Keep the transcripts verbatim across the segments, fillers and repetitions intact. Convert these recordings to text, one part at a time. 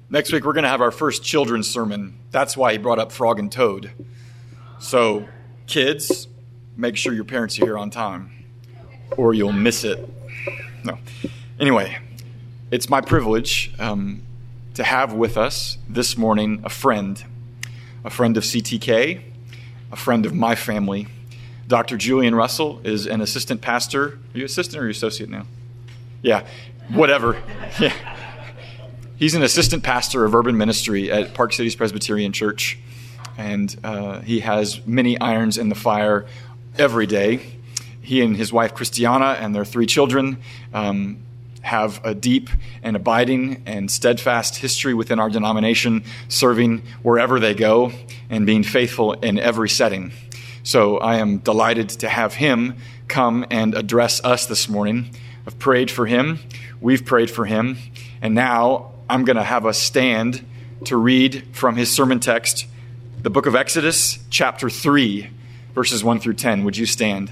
Next week, we're going to have our first children's sermon. That's why he brought up Frog and Toad. So, kids, make sure your parents are here on time, or you'll miss it. No. Anyway, it's my privilege um, to have with us this morning a friend, a friend of C T K, a friend of my family. Doctor Julian Russell is an assistant pastor. Are you assistant or are you associate now? Yeah, whatever. Yeah. He's an assistant pastor of urban ministry at Park Cities Presbyterian Church, and uh, he has many irons in the fire every day. He and his wife Christiana and their three children um, have a deep and abiding and steadfast history within our denomination, serving wherever they go and being faithful in every setting. So I am delighted to have him come and address us this morning. I've prayed for him. We've prayed for him. And now I'm going to have us stand to read from his sermon text, the book of Exodus, chapter three, verses one through ten. Would you stand?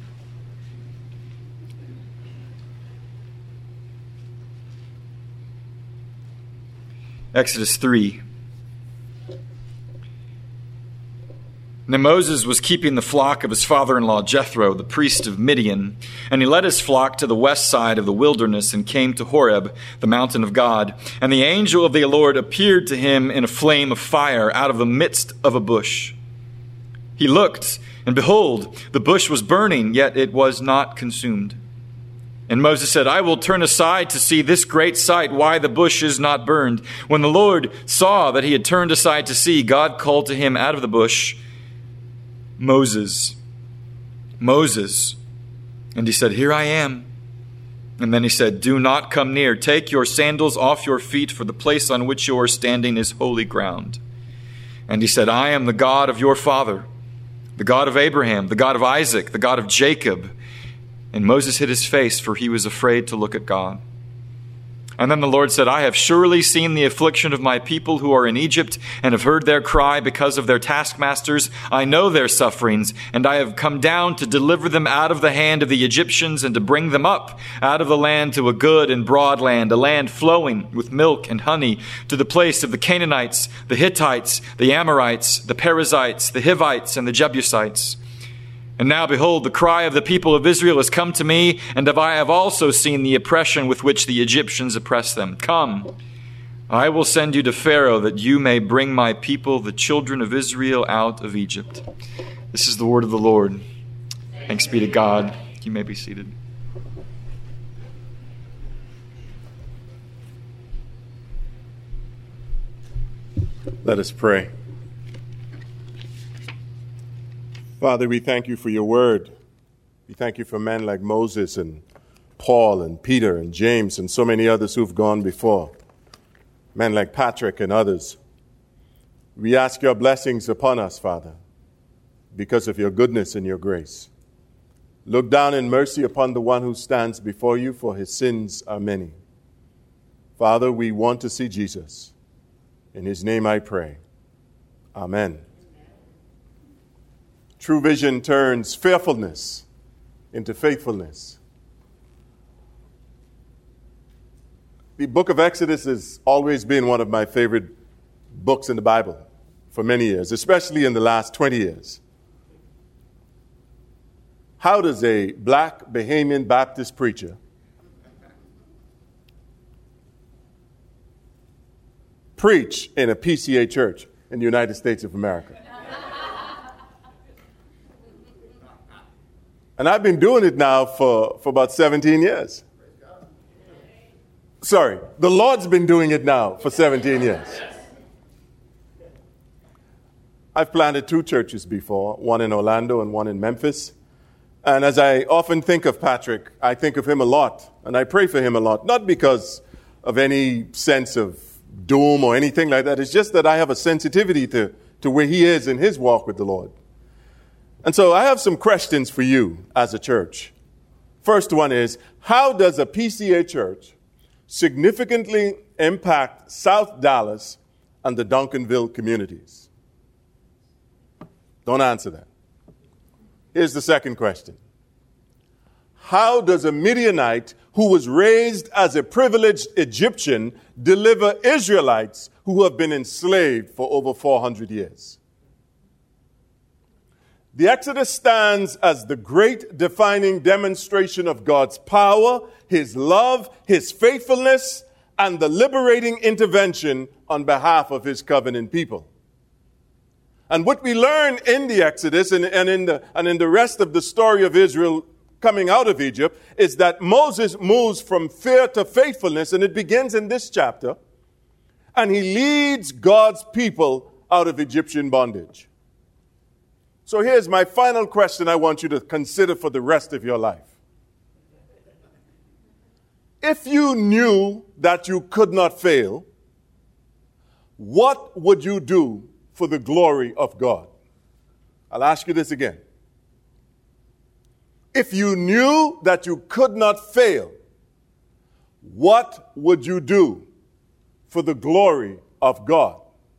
Exodus three. Now Moses was keeping the flock of his father-in-law Jethro, the priest of Midian, and he led his flock to the west side of the wilderness and came to Horeb, the mountain of God. And the angel of the Lord appeared to him in a flame of fire out of the midst of a bush. He looked, and behold, the bush was burning, yet it was not consumed. And Moses said, I will turn aside to see this great sight, why the bush is not burned. When the Lord saw that he had turned aside to see, God called to him out of the bush, Moses, Moses. And he said, Here I am. And then he said, Do not come near. Take your sandals off your feet, for the place on which you are standing is holy ground. And he said, I am the God of your father, the God of Abraham, the God of Isaac, the God of Jacob. And Moses hid his face, for he was afraid to look at God. And then the Lord said, I have surely seen the affliction of my people who are in Egypt, and have heard their cry because of their taskmasters. I know their sufferings, and I have come down to deliver them out of the hand of the Egyptians, and to bring them up out of the land to a good and broad land, a land flowing with milk and honey, to the place of the Canaanites, the Hittites, the Amorites, the Perizzites, the Hivites, and the Jebusites. And now, behold, the cry of the people of Israel has come to me, and I have also seen the oppression with which the Egyptians oppress them. Come, I will send you to Pharaoh, that you may bring my people, the children of Israel, out of Egypt. This is the word of the Lord. Thanks be to God. You may be seated. Let us pray. Father, we thank you for your word. We thank you for men like Moses and Paul and Peter and James and so many others who've gone before. Men like Patrick and others. We ask your blessings upon us, Father, because of your goodness and your grace. Look down in mercy upon the one who stands before you, for his sins are many. Father, we want to see Jesus. In his name I pray. Amen. True vision turns fearfulness into faithfulness. The book of Exodus has always been one of my favorite books in the Bible for many years, especially in the last twenty years. How does a black Bahamian Baptist preacher preach in a P C A church in the United States of America? And I've been doing it now for, for about seventeen years. Sorry, the Lord's been doing it now for seventeen years. I've planted two churches before, one in Orlando and one in Memphis. And as I often think of Patrick, I think of him a lot, and I pray for him a lot, not because of any sense of doom or anything like that. It's just that I have a sensitivity to, to where he is in his walk with the Lord. And so I have some questions for you as a church. First one is, how does a P C A church significantly impact South Dallas and the Duncanville communities? Don't answer that. Here's the second question. how does a Midianite who was raised as a privileged Egyptian deliver Israelites who have been enslaved for over four hundred years? The Exodus stands as the great defining demonstration of God's power, His love, His faithfulness, and the liberating intervention on behalf of His covenant people. And what we learn in the Exodus and, and, in the, and in the rest of the story of Israel coming out of Egypt is that Moses moves from fear to faithfulness, and it begins in this chapter, and he leads God's people out of Egyptian bondage. So here's my final question I want you to consider for the rest of your life. If you knew that you could not fail, what would you do for the glory of God? I'll ask you this again. If you knew that you could not fail, what would you do for the glory of God?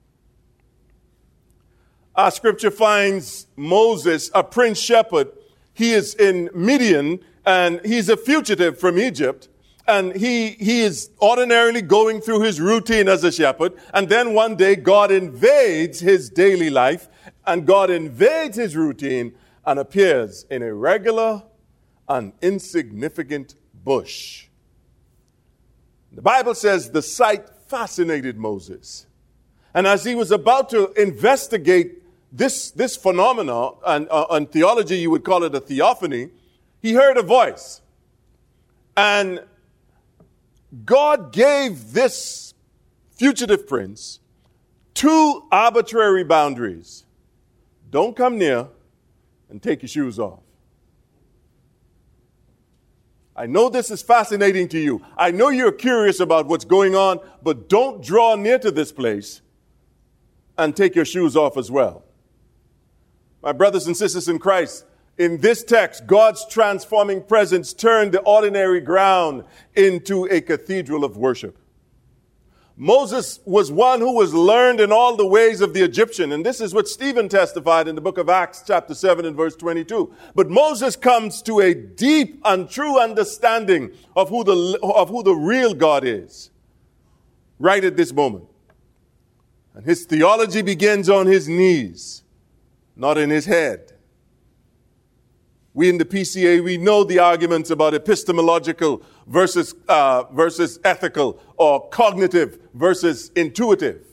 Our scripture finds Moses, a prince shepherd. He is in Midian, and he's a fugitive from Egypt. And he, he is ordinarily going through his routine as a shepherd. And then one day, God invades his daily life, and God invades his routine and appears in a regular and insignificant bush. The Bible says the sight fascinated Moses. And as he was about to investigate this, this phenomenon, and uh, in theology you would call it a theophany, he heard a voice. And God gave this fugitive prince two arbitrary boundaries. Don't come near and take your shoes off. I know this is fascinating to you. I know you're curious about what's going on, but don't draw near to this place and take your shoes off as well. My brothers and sisters in Christ, in this text, God's transforming presence turned the ordinary ground into a cathedral of worship. Moses was one who was learned in all the ways of the Egyptian, and this is what Stephen testified in the book of Acts, chapter seven and verse twenty-two. But Moses comes to a deep and true understanding of who the, of who the real God is right at this moment. And his theology begins on his knees, not in his head. We in the P C A, we know the arguments about epistemological versus, uh, versus ethical, or cognitive versus intuitive.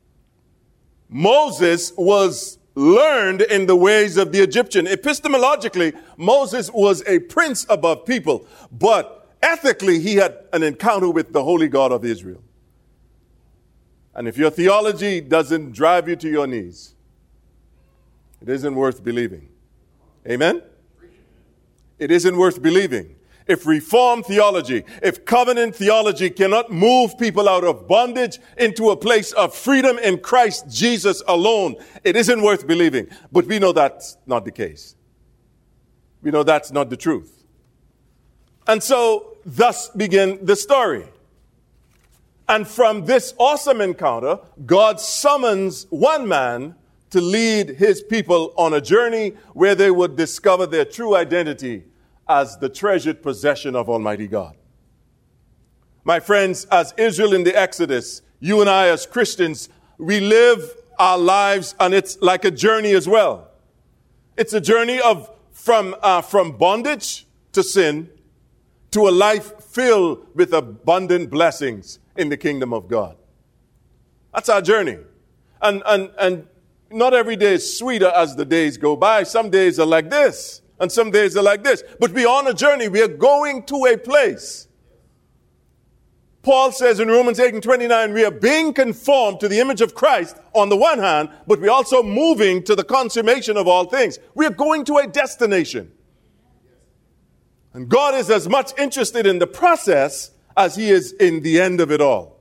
Moses was learned in the ways of the Egyptian. Epistemologically, Moses was a prince above people, but ethically, he had an encounter with the holy God of Israel. And if your theology doesn't drive you to your knees, it isn't worth believing. Amen? It isn't worth believing. If Reformed theology, if covenant theology cannot move people out of bondage into a place of freedom in Christ Jesus alone, it isn't worth believing. But we know that's not the case. We know that's not the truth. And so, thus began the story. And from this awesome encounter, God summons one man to lead his people on a journey where they would discover their true identity as the treasured possession of Almighty God. My friends, as Israel in the Exodus, you and I as Christians, we live our lives, and it's like a journey as well. It's a journey of from, uh, from bondage to sin to a life filled with abundant blessings in the kingdom of God. That's our journey. And, and, and not every day is sweeter as the days go by. Some days are like this, and some days are like this. But we're on a journey. We are going to a place. Paul says in Romans eight and twenty-nine, we are being conformed to the image of Christ on the one hand, but we're also moving to the consummation of all things. We are going to a destination. And God is as much interested in the process as he is in the end of it all.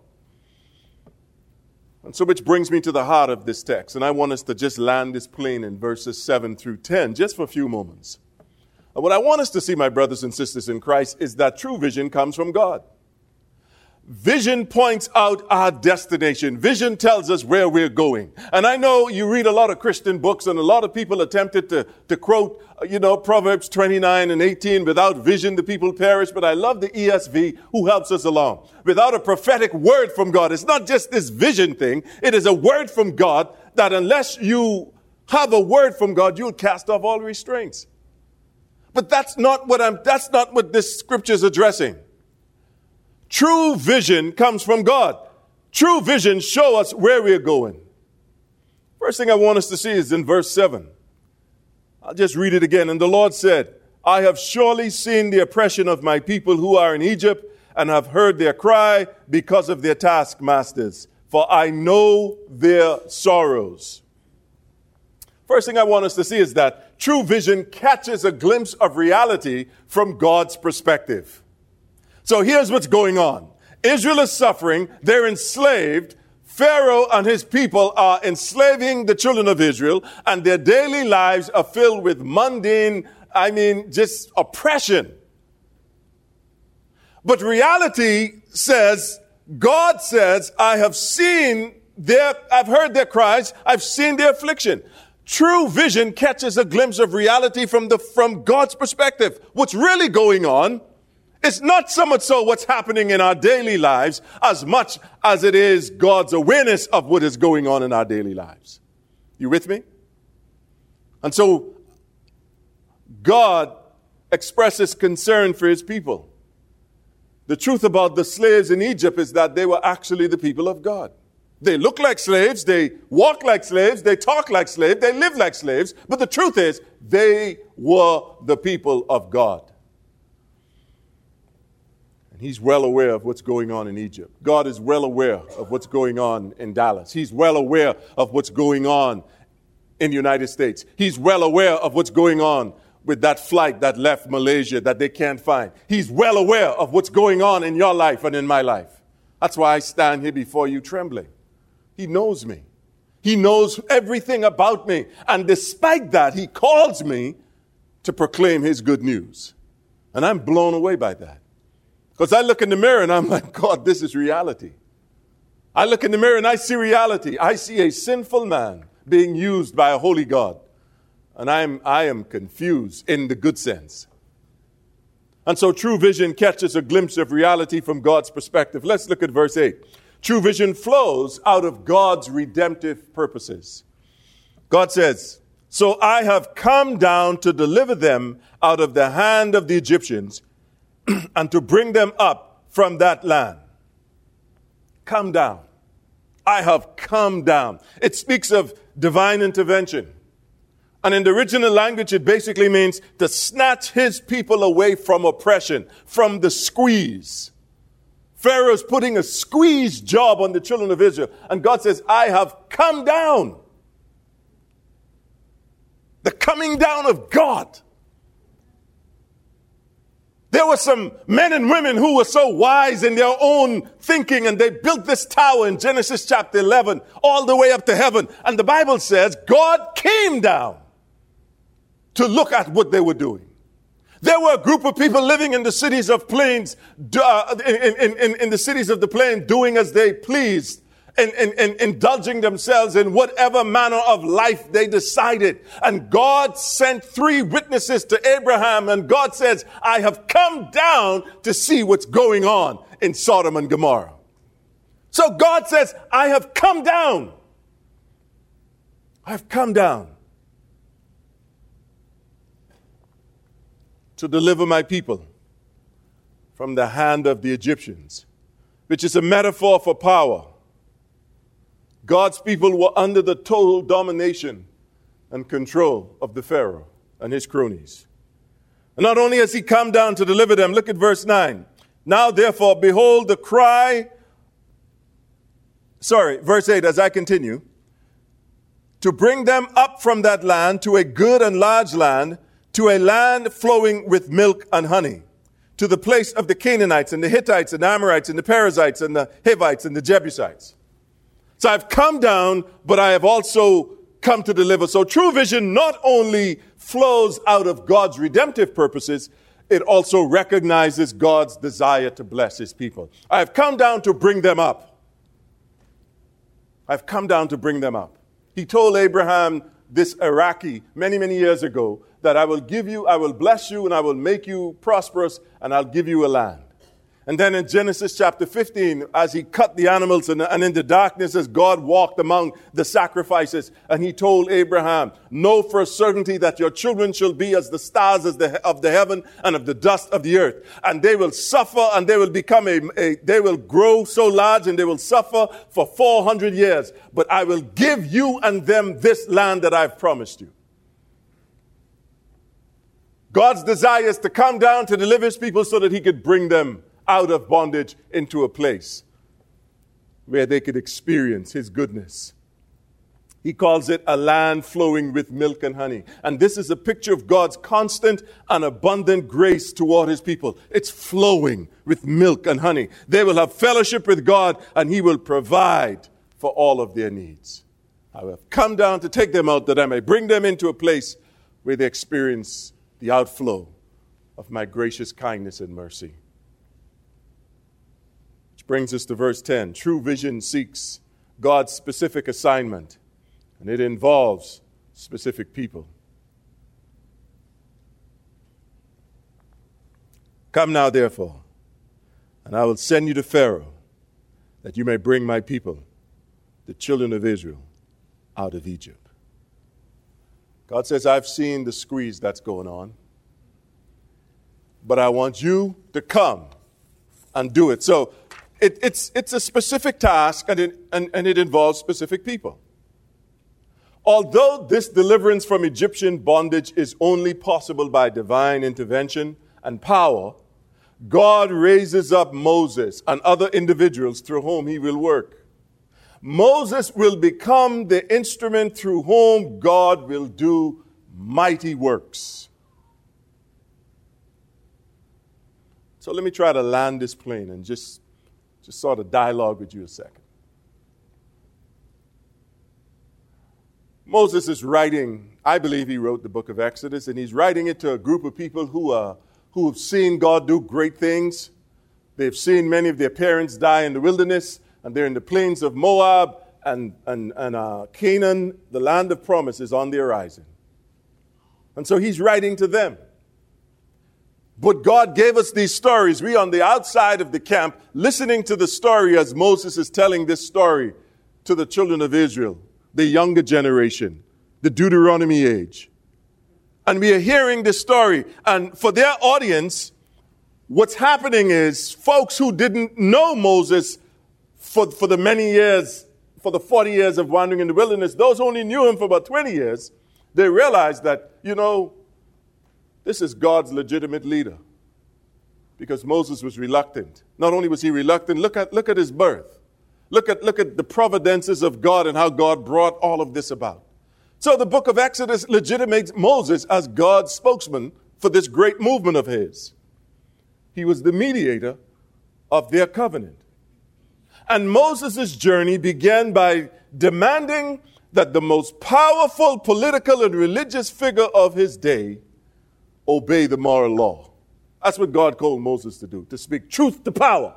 And so which brings me to the heart of this text. And I want us to just land this plane in verses seven through ten, just for a few moments. And what I want us to see, my brothers and sisters in Christ, is that true vision comes from God. Vision points out our destination. Vision tells us where we're going. And I know you read a lot of Christian books, and a lot of people attempted to, to quote, you know, Proverbs twenty-nine and eighteen, without vision the people perish. But I love the E S V who helps us along. Without a prophetic word from God, it's not just this vision thing. It is a word from God that unless you have a word from God, you'll cast off all restraints. But that's not what I'm, that's not what this scripture is addressing. True vision comes from God. True vision shows us where we're going. First thing I want us to see is in verse seven. I'll just read it again. And the Lord said, I have surely seen the oppression of my people who are in Egypt, and have heard their cry because of their taskmasters, for I know their sorrows. First thing I want us to see is that true vision catches a glimpse of reality from God's perspective. So here's what's going on. Israel is suffering. They're enslaved. Pharaoh and his people are enslaving the children of Israel, and their daily lives are filled with mundane, I mean, just oppression. But reality says, God says, I have seen their, I've heard their cries, I've seen their affliction. True vision catches a glimpse of reality from the, from God's perspective. What's really going on it's not so much so what's happening in our daily lives as much as it is God's awareness of what is going on in our daily lives. You with me? And so God expresses concern for his people. The truth about the slaves in Egypt is that they were actually the people of God. They look like slaves, they walk like slaves, they talk like slaves, they live like slaves, but the truth is they were the people of God. He's well aware of what's going on in Egypt. God is well aware of what's going on in Dallas. He's well aware of what's going on in the United States. He's well aware of what's going on with that flight that left Malaysia that they can't find. He's well aware of what's going on in your life and in my life. That's why I stand here before you trembling. He knows me. He knows everything about me. And despite that, he calls me to proclaim his good news. And I'm blown away by that. Because I look in the mirror and I'm like, God, this is reality. I look in the mirror and I see reality. I see a sinful man being used by a holy God. And I'm, I am confused in the good sense. And so true vision catches a glimpse of reality from God's perspective. Let's look at verse eight. True vision flows out of God's redemptive purposes. God says, so I have come down to deliver them out of the hand of the Egyptians and to bring them up from that land. Come down. I have come down. It speaks of divine intervention. And in the original language, it basically means to snatch his people away from oppression, from the squeeze. Pharaoh's putting a squeeze job on the children of Israel. And God says, I have come down. The coming down of God. There were some men and women who were so wise in their own thinking, and they built this tower in Genesis chapter eleven, all the way up to heaven. And the Bible says God came down to look at what they were doing. There were a group of people living in the cities of plains, uh, in, in, in, in the cities of the plain, doing as they pleased. And, and, and indulging themselves in whatever manner of life they decided. And God sent three witnesses to Abraham, and God says, I have come down to see what's going on in Sodom and Gomorrah. So God says, I have come down. I have come down to deliver my people from the hand of the Egyptians, which is a metaphor for power. God's people were under the total domination and control of the Pharaoh and his cronies. And not only has he come down to deliver them, look at verse nine. Now, therefore, behold the cry, sorry, verse eight, as I continue, to bring them up from that land to a good and large land, to a land flowing with milk and honey, to the place of the Canaanites and the Hittites and the Amorites and the Perizzites and the Hivites and the Jebusites. So I've come down, but I have also come to deliver. So true vision not only flows out of God's redemptive purposes, it also recognizes God's desire to bless his people. I've come down to bring them up. I've come down to bring them up. He told Abraham, this Iraqi, many, many years ago, that I will give you, I will bless you, and I will make you prosperous, and I'll give you a land. And then in Genesis chapter fifteen, as he cut the animals and, and in the darkness as God walked among the sacrifices, and he told Abraham, know for a certainty that your children shall be as the stars as the, of the heaven and of the dust of the earth. And they will suffer and they will become a, a, they will grow so large and they will suffer for four hundred years. But I will give you and them this land that I've promised you. God's desire is to come down to deliver his people so that he could bring them out of bondage into a place where they could experience his goodness. He calls it a land flowing with milk and honey. And this is a picture of God's constant and abundant grace toward his people. It's flowing with milk and honey. They will have fellowship with God, and he will provide for all of their needs. I have come down to take them out that I may bring them into a place where they experience the outflow of my gracious kindness and mercy. Which brings us to verse ten. True vision seeks God's specific assignment, and it involves specific people. Come now, therefore, and I will send you to Pharaoh, that you may bring my people, the children of Israel, out of Egypt. God says, I've seen the squeeze that's going on, but I want you to come and do it. So it, it's, it's a specific task, and it, and, and it involves specific people. Although this deliverance from Egyptian bondage is only possible by divine intervention and power, God raises up Moses and other individuals through whom he will work. Moses will become the instrument through whom God will do mighty works. So let me try to land this plane and just, just sort of dialogue with you a second. Moses is writing, I believe he wrote the book of Exodus, and he's writing it to a group of people who are who have seen God do great things. They've seen many of their parents die in the wilderness, and they're in the plains of Moab, and, and, and uh, Canaan, the land of promise, is on the horizon. And so he's writing to them. But God gave us these stories. We on the outside of the camp, listening to the story as Moses is telling this story to the children of Israel, the younger generation, the Deuteronomy age. And we are hearing this story. And for their audience, what's happening is folks who didn't know Moses for, for the many years, for the forty years of wandering in the wilderness, those who only knew him for about twenty years, they realized that, you know, this is God's legitimate leader. Because Moses was reluctant. Not only was he reluctant, look at, look at his birth. Look at, look at the providences of God and how God brought all of this about. So the book of Exodus legitimates Moses as God's spokesman for this great movement of his. He was the mediator of their covenant. And Moses' journey began by demanding that the most powerful political and religious figure of his day obey the moral law. That's what God called Moses to do, to speak truth to power.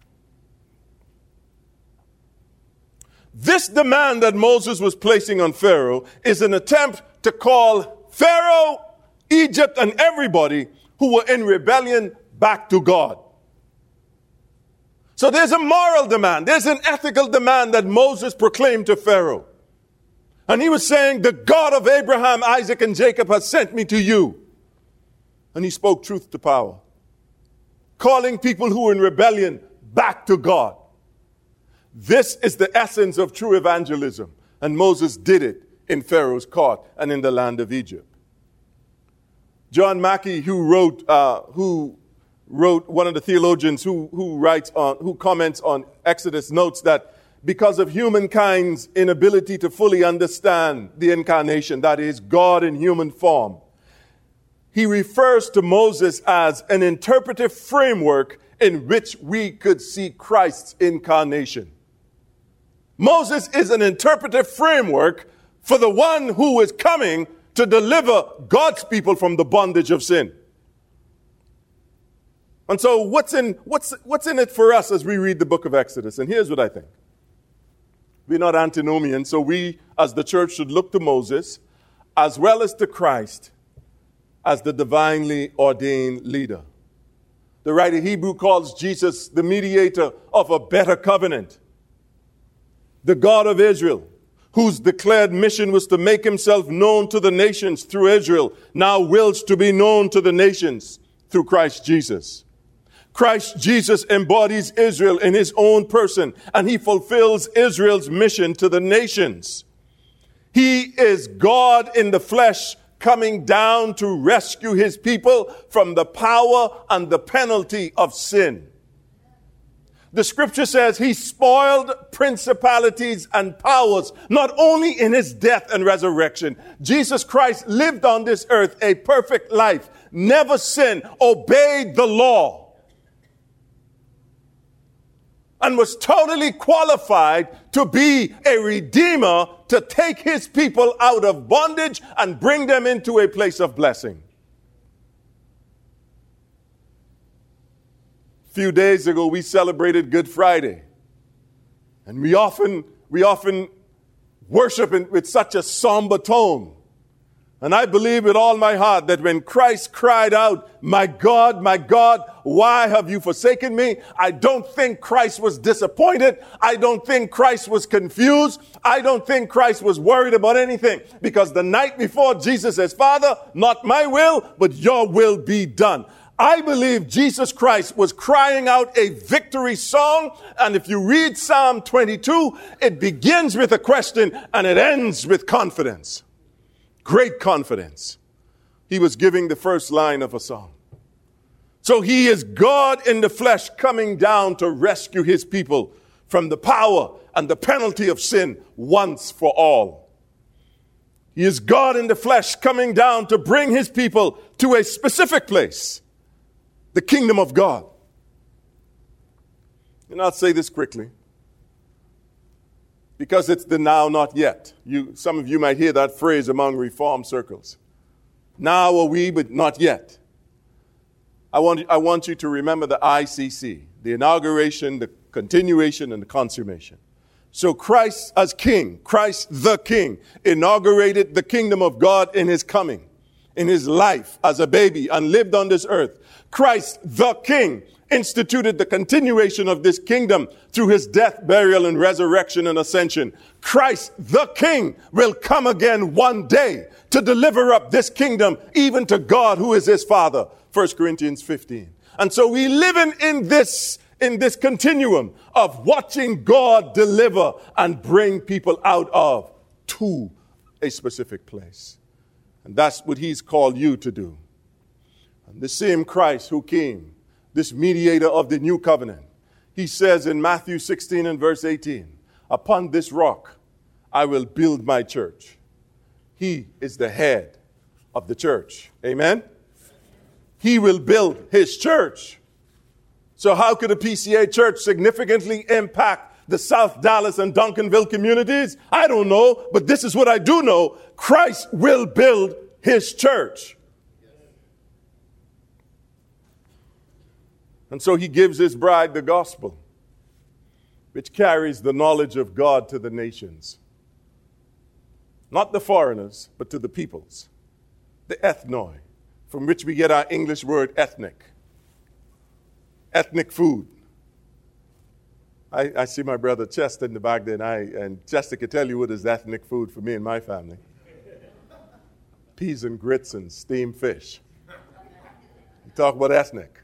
This demand that Moses was placing on Pharaoh is an attempt to call Pharaoh, Egypt, and everybody who were in rebellion back to God. So there's a moral demand. There's an ethical demand that Moses proclaimed to Pharaoh. And he was saying, the God of Abraham, Isaac, and Jacob has sent me to you. And he spoke truth to power, calling people who were in rebellion back to God. This is the essence of true evangelism. And Moses did it in Pharaoh's court and in the land of Egypt. John Mackey, who wrote, uh, who wrote one of the theologians who, who writes on, who comments on Exodus, notes that because of humankind's inability to fully understand the incarnation, that is, God in human form, he refers to Moses as an interpretive framework in which we could see Christ's incarnation. Moses is an interpretive framework for the one who is coming to deliver God's people from the bondage of sin. And so what's in, what's, what's in it for us as we read the book of Exodus? And here's what I think. We're not antinomians, so we as the church should look to Moses as well as to Christ as the divinely ordained leader. The writer Hebrew calls Jesus the mediator of a better covenant. The God of Israel, whose declared mission was to make himself known to the nations through Israel, now wills to be known to the nations through Christ Jesus. Christ Jesus embodies Israel in his own person, and he fulfills Israel's mission to the nations. He is God in the flesh, coming down to rescue his people from the power and the penalty of sin. The scripture says he spoiled principalities and powers, not only in his death and resurrection. Jesus Christ lived on this earth a perfect life, never sinned, obeyed the law, and was totally qualified to be a redeemer, to take his people out of bondage and bring them into a place of blessing. A few days ago, we celebrated Good Friday. And we often, we often worship in, with such a somber tone. And I believe with all my heart that when Christ cried out, "My God, my God, why have you forsaken me?" I don't think Christ was disappointed. I don't think Christ was confused. I don't think Christ was worried about anything. Because the night before, Jesus says, "Father, not my will, but your will be done." I believe Jesus Christ was crying out a victory song. And if you read Psalm twenty-two, it begins with a question and it ends with confidence. Great confidence. He was giving the first line of a song. So he is God in the flesh, coming down to rescue his people from the power and the penalty of sin once for all. He is God in the flesh, coming down to bring his people to a specific place, the kingdom of God. And I'll say this quickly, because it's the now, not yet. You, some of you might hear that phrase among reform circles. Now are we, but not yet. I want, I want you to remember the I C C, the inauguration, the continuation, and the consummation. So Christ as King, Christ the King, inaugurated the kingdom of God in his coming, in his life as a baby, and lived on this earth. Christ the King instituted the continuation of this kingdom through his death, burial, and resurrection and ascension. Christ the King will come again one day to deliver up this kingdom even to God who is his Father. First Corinthians fifteen. And so we live in, in this in this continuum of watching God deliver and bring people out of to a specific place. And that's what he's called you to do. And the same Christ who came, this mediator of the new covenant, he says in Matthew sixteen and verse eighteen, "Upon this rock I will build my church." He is the head of the church. Amen? He will build his church. So how could a P C A church significantly impact the South Dallas and Duncanville communities? I don't know, but this is what I do know. Christ will build his church. And so he gives his bride the gospel, which carries the knowledge of God to the nations. Not the foreigners, but to the peoples. The ethnoi, from which we get our English word ethnic. Ethnic food. I, I see my brother Chester in the back there, and, I, and Chester can tell you what is ethnic food for me and my family. Peas and grits and steamed fish. You talk about ethnic.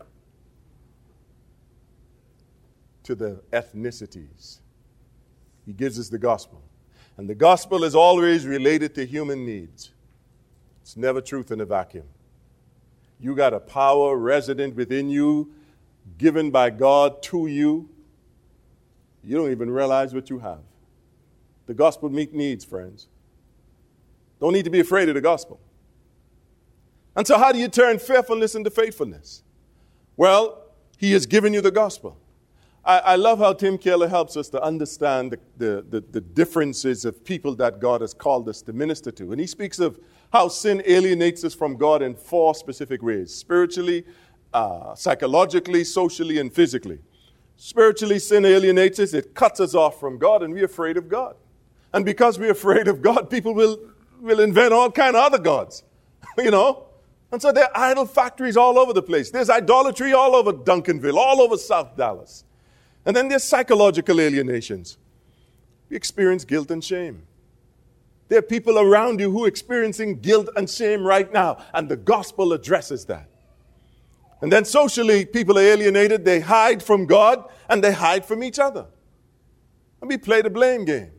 To the ethnicities. He gives us the gospel. And the gospel is always related to human needs. It's never truth in a vacuum. You got a power resident within you, given by God to you. You don't even realize what you have. The gospel meets needs, friends. Don't need to be afraid of the gospel. And so how do you turn fearfulness into faithfulness? Well, he has given you the gospel. I, I love how Tim Keller helps us to understand the, the, the, the differences of people that God has called us to minister to. And he speaks of how sin alienates us from God in four specific ways: spiritually, uh, psychologically, socially, and physically. Spiritually, sin alienates us. It cuts us off from God, and we're afraid of God. And because we're afraid of God, people will, will invent all kind of other gods, you know. And so there are idol factories all over the place. There's idolatry all over Duncanville, all over South Dallas. And then there's psychological alienations. We experience guilt and shame. There are people around you who are experiencing guilt and shame right now, and the gospel addresses that. And then socially, people are alienated. They hide from God, and they hide from each other. And we play the blame game.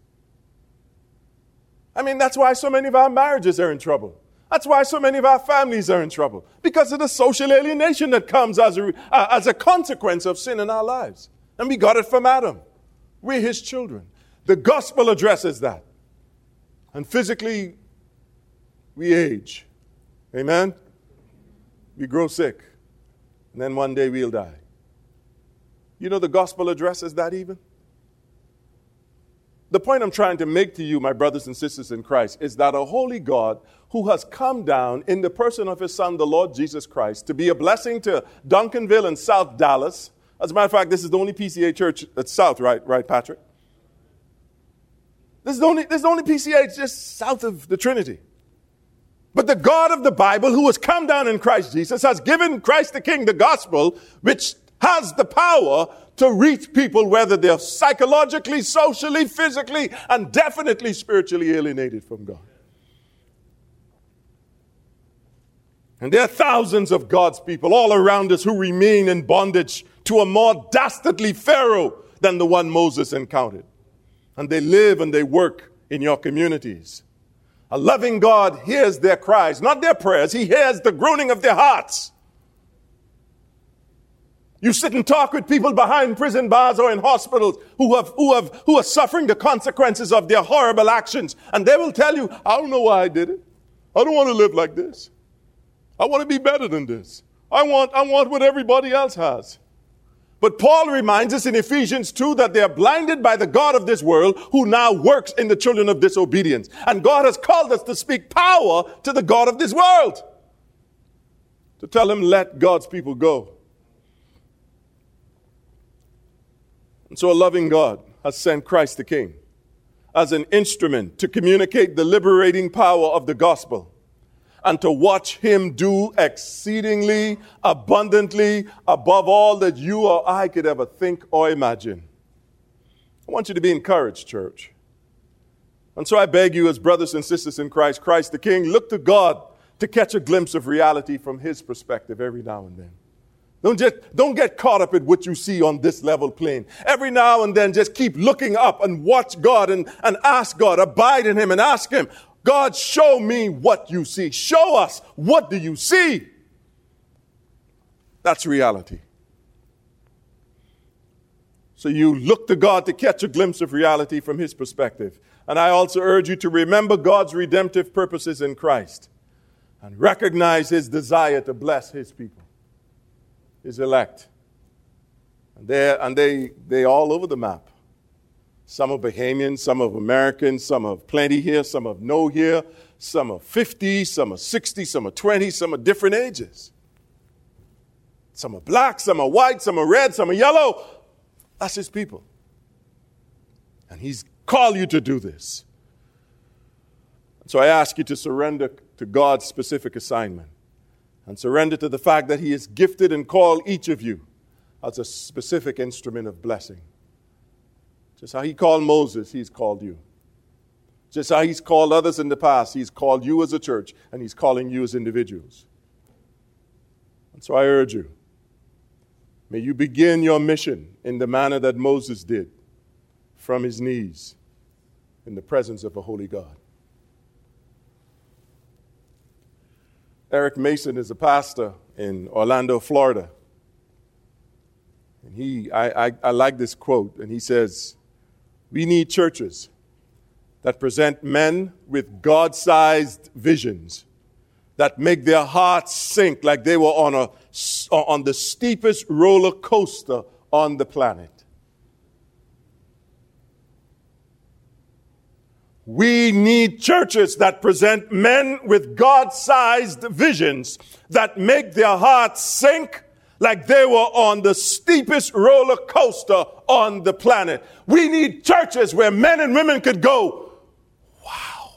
I mean, that's why so many of our marriages are in trouble. That's why so many of our families are in trouble. Because of the social alienation that comes as a, uh, as a consequence of sin in our lives. And we got it from Adam. We're his children. The gospel addresses that. And physically, we age. Amen? We grow sick. And then one day we'll die. You know the gospel addresses that even? The point I'm trying to make to you, my brothers and sisters in Christ, is that a holy God who has come down in the person of his Son, the Lord Jesus Christ, to be a blessing to Duncanville and South Dallas. As a matter of fact, this is the only P C A church that's south, right, right, Patrick? This is the only, this is the only P C A just south of the Trinity. But the God of the Bible, who has come down in Christ Jesus, has given Christ the King the gospel, which has the power to reach people, whether they're psychologically, socially, physically, and definitely spiritually alienated from God. And there are thousands of God's people all around us who remain in bondage to a more dastardly Pharaoh than the one Moses encountered. And they live and they work in your communities. A loving God hears their cries, not their prayers. He hears the groaning of their hearts. You sit and talk with people behind prison bars or in hospitals who have, who have, who are suffering the consequences of their horrible actions. And they will tell you, I don't know why I did it. I don't want to live like this. I want to be better than this. I want, I want what everybody else has. But Paul reminds us in Ephesians two that they are blinded by the God of this world who now works in the children of disobedience. And God has called us to speak power to the God of this world. To tell him, let God's people go. And so a loving God has sent Christ the King as an instrument to communicate the liberating power of the gospel and to watch him do exceedingly abundantly above all that you or I could ever think or imagine. I want you to be encouraged, church. And so I beg you as brothers and sisters in Christ, Christ the King, look to God to catch a glimpse of reality from his perspective every now and then. Don't just, don't get caught up in what you see on this level plane. Every now and then just keep looking up and watch God and, and ask God, abide in him and ask him, God, show me what you see. Show us, what do you see? That's reality. So you look to God to catch a glimpse of reality from his perspective. And I also urge you to remember God's redemptive purposes in Christ and recognize his desire to bless his people, his elect. And they're, and they, they're all over the map. Some are Bahamians, some are Americans, some are plenty here, some are no here, some are fifty, some are sixty, some are twenty, some are different ages. Some are black, some are white, some are red, some are yellow. That's his people. And he's called you to do this. So I ask you to surrender to God's specific assignment and surrender to the fact that he has gifted and called each of you as a specific instrument of blessing. Just how he called Moses, he's called you. Just how he's called others in the past, he's called you as a church, and he's calling you as individuals. And so I urge you, may you begin your mission in the manner that Moses did, from his knees, in the presence of a holy God. Eric Mason is a pastor in Orlando, Florida. And he, I, I, I like this quote, and he says, we need churches that present men with God-sized visions that make their hearts sink like they were on a on the steepest roller coaster on the planet. We need churches that present men with God-sized visions that make their hearts sink like they were on the steepest roller coaster on the planet. We need churches where men and women could go, wow.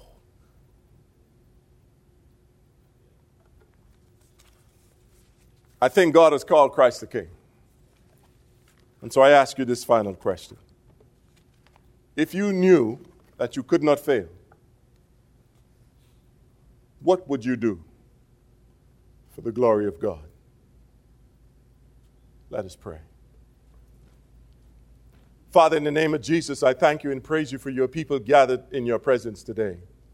I think God has called Christ the King. And so I ask you this final question. If you knew that you could not fail, what would you do for the glory of God? Let us pray. Father, in the name of Jesus, I thank you and praise you for your people gathered in your presence today.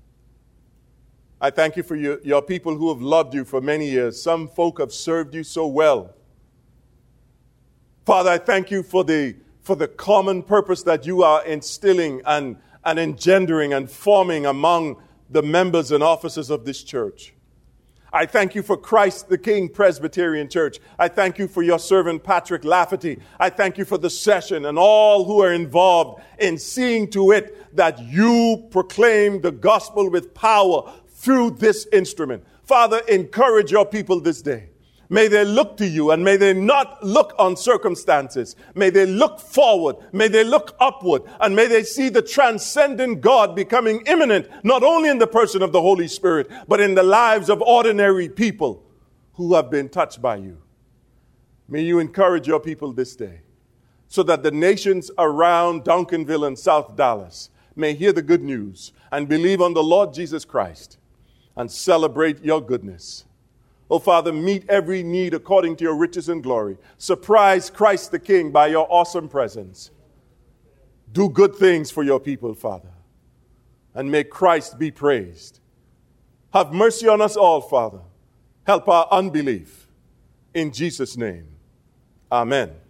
I thank you for your, your people who have loved you for many years. Some folk have served you so well. Father, I thank you for the, for the common purpose that you are instilling and, and engendering and forming among the members and officers of this church. I thank you for Christ the King Presbyterian Church. I thank you for your servant Patrick Lafferty. I thank you for the session and all who are involved in seeing to it that you proclaim the gospel with power through this instrument. Father, encourage your people this day. May they look to you and may they not look on circumstances. May they look forward. May they look upward. And may they see the transcendent God becoming imminent, not only in the person of the Holy Spirit, but in the lives of ordinary people who have been touched by you. May you encourage your people this day so that the nations around Duncanville and South Dallas may hear the good news and believe on the Lord Jesus Christ and celebrate your goodness. Oh, Father, meet every need according to your riches and glory. Surprise Christ the King by your awesome presence. Do good things for your people, Father, and may Christ be praised. Have mercy on us all, Father. Help our unbelief. In Jesus' name, amen.